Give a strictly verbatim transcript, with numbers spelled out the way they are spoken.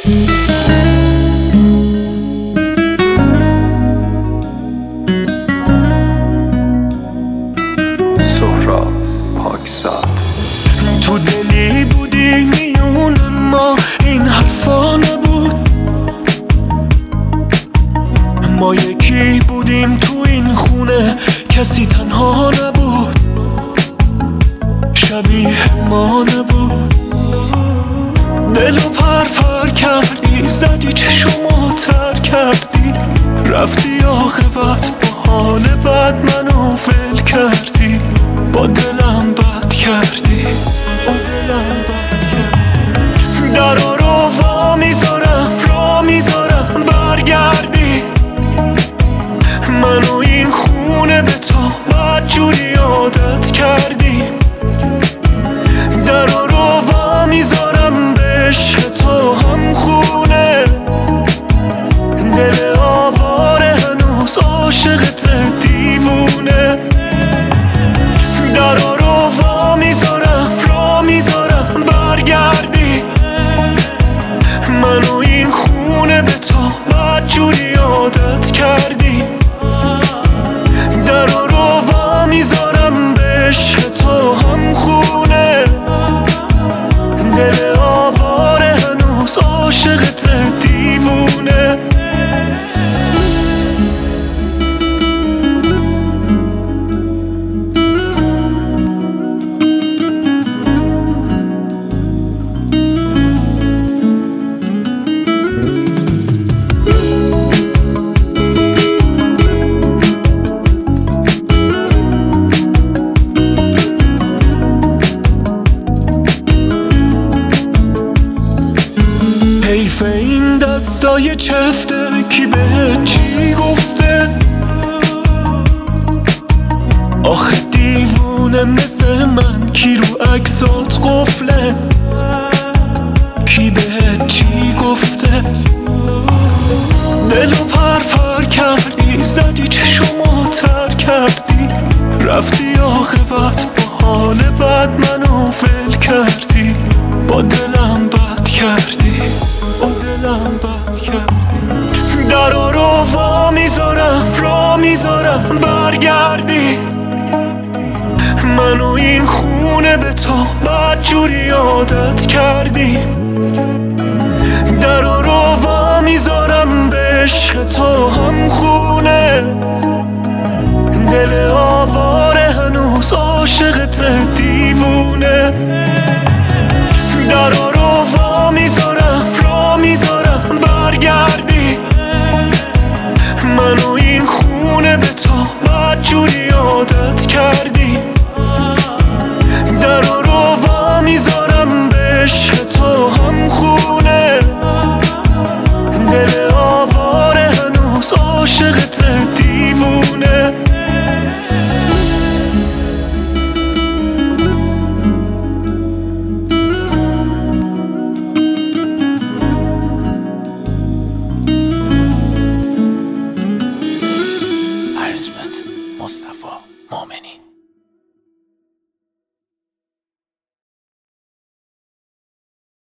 سهراب پاکزاد. تو دلی بودی میون ما، این حرفا نبود. ما یکی بودیم تو این خونه، کسی تنها نبود، شبیه ما نبود. دلو پر پر کردی، زدی چشمو تر کردی، رفتی عاقبت با حال بد منو ول کردی. با دلم بد کردی، با دلم بد کردی. درا رو وا میذارم، را میذارم برگردی. منو این خونه به تو بد جوری عادت کردی. درا رو وا میذارم به عشق تو هم خونه. دل آواره هنوز عاشقت دیوونه. درا رو وا میذارم، را میذارم برگردی. منو این خونه به تو بد جوری عادت کردی. درا رو وا میذارم به عشق تو هم خونه. دل آواره هنوز عاشقت دیوونه. حیف این دستای چفته، کی بهت چی گفته؟ آخه دیوونه مثل من کی رو عکسات قفله؟ کی بهت چی گفته؟ دلو پر پر کردی، زدی چشمو تر کردی، رفتی عاقبت با حال بد منو ول کردی. با دلم بد کردی، با دلم بد کردی. درا رو وا میذارم، را میذارم برگردی. منو این خونه به تو بد جوری عادت کردی.